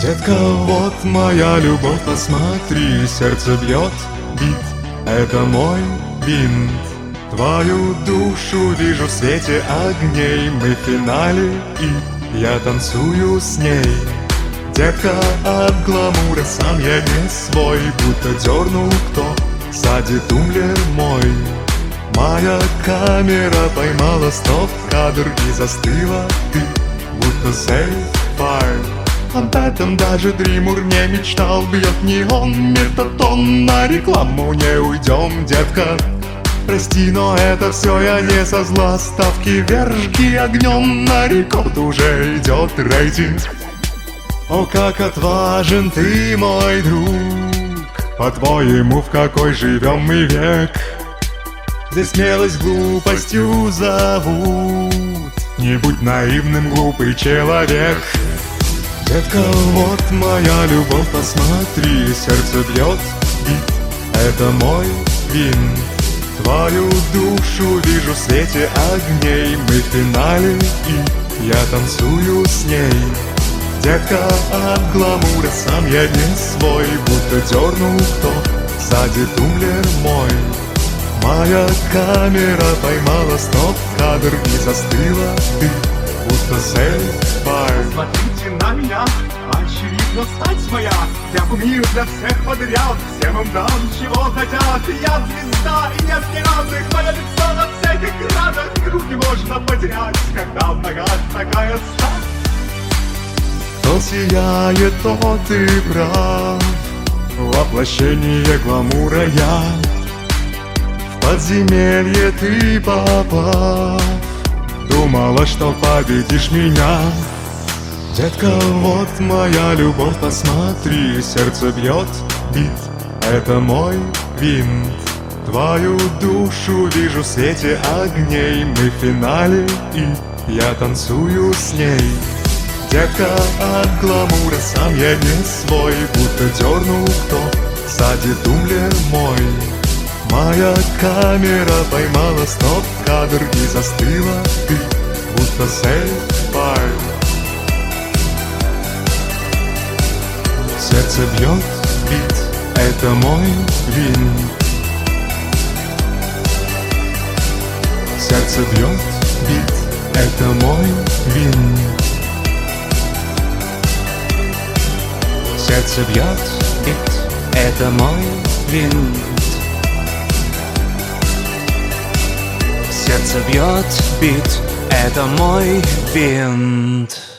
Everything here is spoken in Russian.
Детка, вот моя любовь, посмотри, сердце бьет, бит, это мой винт. Твою душу вижу в свете огней, мы в финале, и я танцую с ней. Детка, от гламура сам я не свой, будто дернул кто, сзади тумблер мой. Моя камера поймала стоп-кадр и застыла ты, будто сейф-файл. Об этом даже Дримур не мечтал. Бьет неон, метатон, на рекламу не уйдем, детка. Прости, но это все я не со зла. Ставки вверх, жги огнем, на рекорд уже идет рейтинг. О, как отважен ты, мой друг, по-твоему, в какой живем мы век? Здесь смелость глупостью зовут. Не будь наивным, глупый человек. Детка, вот моя любовь, посмотри, сердце бьет, бит, это мой винт. Твою душу вижу в свете огней, мы в финале, и я танцую с ней. Детка, от гламура сам я не свой, будто дернул кто, сзади тумблер мой. Моя камера поймала стоп-кадр и застыла ты, будто сейф-файл. Смотрите на меня, очевидно стать моя. Я кумир для всех подряд, всем им дам, чего хотят. Я звезда и нет неравных, мое лицо на всех экранах. И руки можно потерять, когда в ногах такая стать. Кто сияет, тот и прав, воплощение гламура я. В подземелье ты попав, думала, что победишь меня. Детка, вот моя любовь, посмотри, сердце бьет, бит, это мой винт. Твою душу вижу в свете огней, мы в финале, и я танцую с ней. Детка, от гламура сам я не свой, будто дернул кто, сзади тумблер мой. Моя камера поймала стоп-кадр и застыла ты, будто сейф-файл. Сердце бьет, бит, это мой винт. Сердце бьет, бит, это мой винт. Сердце бьет, бит, это мой винт. Сердце бьет, бит, это мой винт.